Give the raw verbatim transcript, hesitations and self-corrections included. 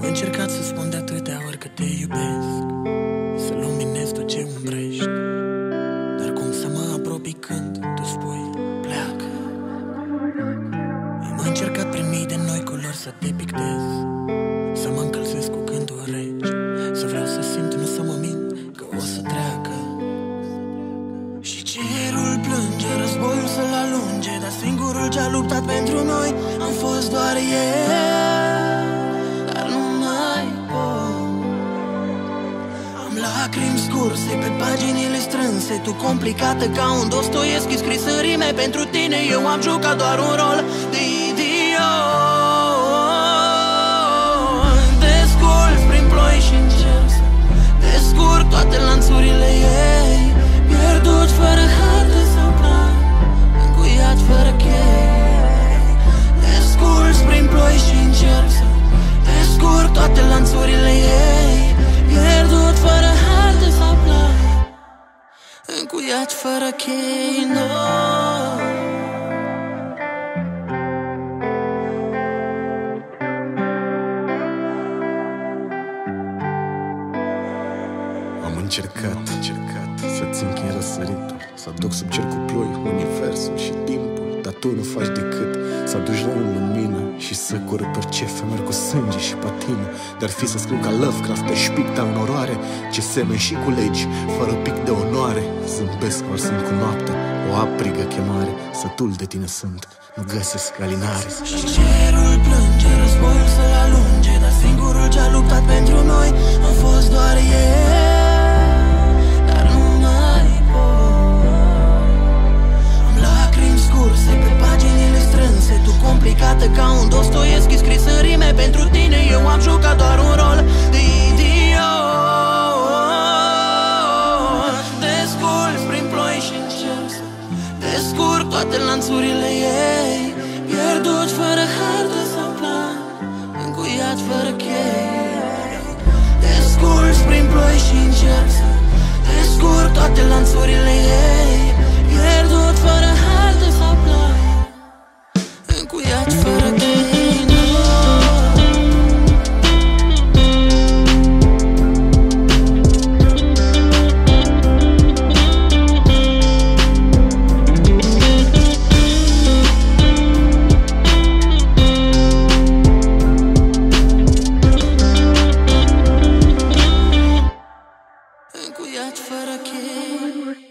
Am încercat să spun de atâtea ori că te iubesc, să luminez tot ce umbrești, dar cum să mă apropii când tu spui pleacă? Am încercat prin mii de noi culori să te pictez, să mă încălzesc cu gânduri reci, să vreau să simt, nu să mă mint că o să treacă. Și cerul plânge, războiul să-l alunge, dar singurul ce-a luptat pentru noi am fost doar eu. Dar nu mai pot. Am lacrimi scurse pe paginile strânse, tu complicată ca un Dostoevski scris în rime pentru tine. Eu am jucat doar un rol de idiot. Desculți prin ploi și încerc să descurc toate lanțurile ei, pierdut fără hartă sau plan, încuiat fără chei. Desculți prin ploi și încerc să descurc toate lanțurile ei, pierdut fără hartă sau plan, încuiat fără chei. No. Am încercat, încercat să-ți închei răsăritul, să aduc sub cer cu ploi universul și timpul, dar tu nu faci decât să aduci rău în lumină și să cură orice femer cu sânge și patină. Dar fi să scriu ca Lovecraft pe șpicta în oroare, ce semeni și culegi fără pic de onoare. Zâmbesc ori sunt cu noaptea, o aprigă chemare, sătul de tine sunt, nu găsesc alinare. Și cerul plânge, războiul să-l alunge, dar singurul ce-a luptat pentru noi am fost doar eu. Dar nu mai pot. Am lacrimi scurse pe paginile strânse, tu complicată ca un Dostoevski scris în rime pentru tine. Eu am jucat doar un rol de idiot. Desculți prin ploi și încerc să descurc toate lanțurile ei, pierdut fără hartă sau plan, încuiat fără chei. Desculți prin ploi și încerc să descurc toate lanțurile ei, pierdut fără hartă sau plan, încuiat fără chei. Încuiat fără chei.